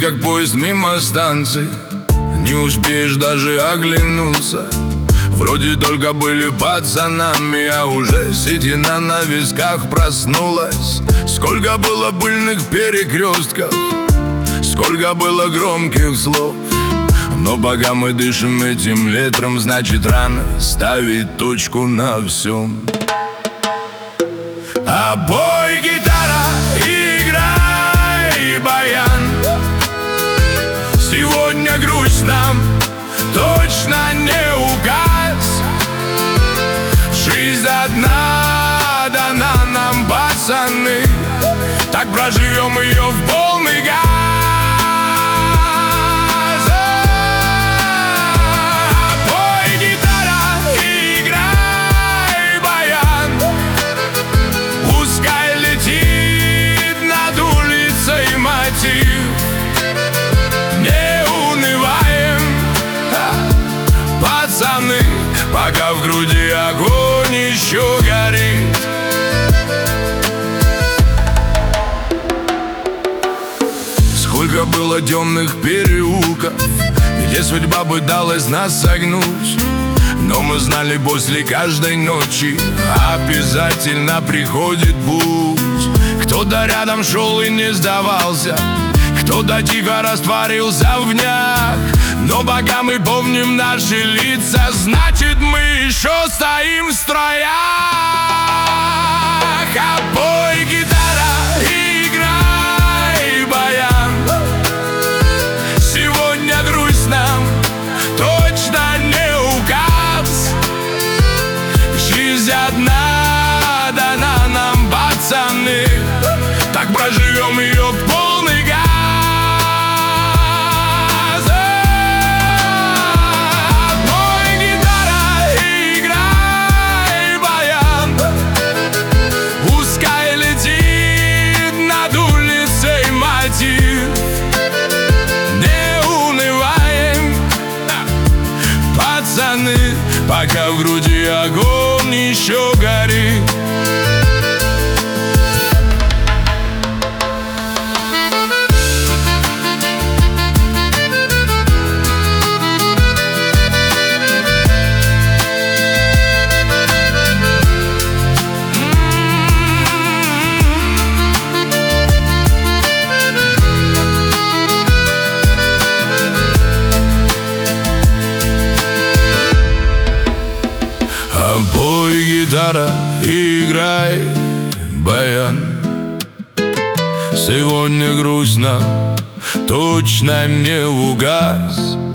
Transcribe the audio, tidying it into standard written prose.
как поезд мимо станции. Не успеешь даже оглянуться. Вроде только были пацанами, а уже седина на висках проснулась. Сколько было пыльных перекрестков, сколько было громких слов. Но пока мы дышим этим летом, значит рано ставить точку на всем. А бой, гитара, играй, баян. Сегодня грусть нам точно не указ. Жизнь одна дана нам, пацаны, так проживем ее в полный газ. Пой, гитара, играй, баян. Пускай летит над улицей мотив. Не унываем, пацаны, пока в груди огонь еще горит. Сколько было темных переулков, где судьба пыталась нас согнуть. Но мы знали, после каждой ночи обязательно приходит путь. Кто-то рядом шел и не сдавался, кто-то тихо растворился в днях. Но пока мы помним наши лица, значит мы еще стоим в строях. А бой, гитара, играй, баян. Сегодня грусть нам точно не указ. Жизнь одна дана нам, пацаны, так проживем ее в полный газ. Пока в груди огонь еще горит. Пой, гитара, играй, баян. Сегодня грустно точно не угас.